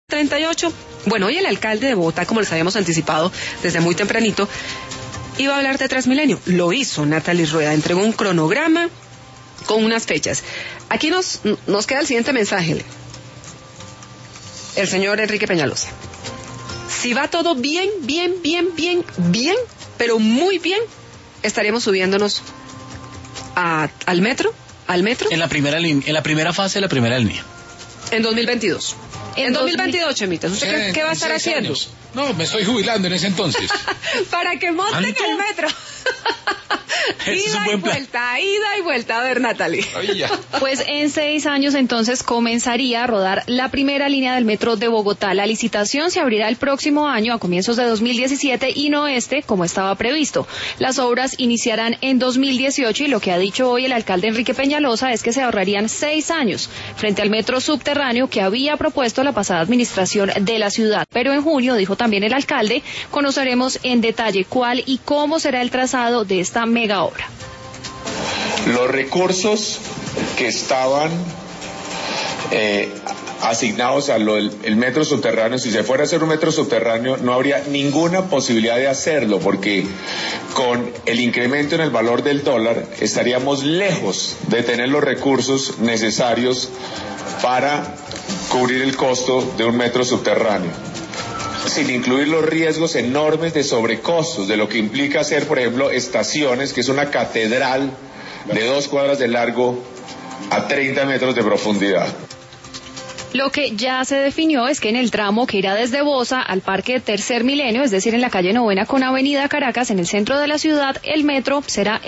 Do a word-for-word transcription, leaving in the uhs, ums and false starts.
treinta y ocho. Bueno, hoy el alcalde de Bogotá, como les habíamos anticipado desde muy tempranito, iba a hablar de Transmilenio. Lo hizo Natalie Rueda, entregó un cronograma con unas fechas. Aquí nos, nos queda el siguiente mensaje. El señor Enrique Peñalosa. Si va todo bien, bien, bien, bien, bien, pero muy bien, estaremos subiéndonos a, al metro, al metro. En la primera línea, en la primera fase de la primera línea. En dos mil veintidós. En, en dos mil veintidós, Chemitas. ¿Usted qué, qué va a estar haciendo? Años. No, me estoy jubilando en ese entonces. Para que monten el metro. Ida y vuelta, ida y vuelta. A ver, Natalie. Pues en seis años entonces comenzaría a rodar la primera línea del metro de Bogotá. La licitación se abrirá el próximo año, a comienzos de dos mil diecisiete, y no este, como estaba previsto. Las obras iniciarán en dos mil dieciocho y lo que ha dicho hoy el alcalde Enrique Peñalosa es que se ahorrarían seis años frente al metro subterráneo que había propuesto la pasada administración de la ciudad. Pero en junio, dijo también el alcalde, conoceremos en detalle cuál y cómo será el trazado de esta mega obra. Los recursos que estaban eh, asignados al el metro subterráneo, si se fuera a hacer un metro subterráneo, no habría ninguna posibilidad de hacerlo, porque con el incremento en el valor del dólar estaríamos lejos de tener los recursos necesarios para cubrir el costo de un metro subterráneo, sin incluir los riesgos enormes de sobrecostos, de lo que implica hacer, por ejemplo, estaciones, que es una catedral de dos cuadras de largo a treinta metros de profundidad. Lo que ya se definió es que en el tramo que irá desde Bosa al Parque Tercer Milenio, es decir, en la calle Novena con Avenida Caracas, en el centro de la ciudad, el metro será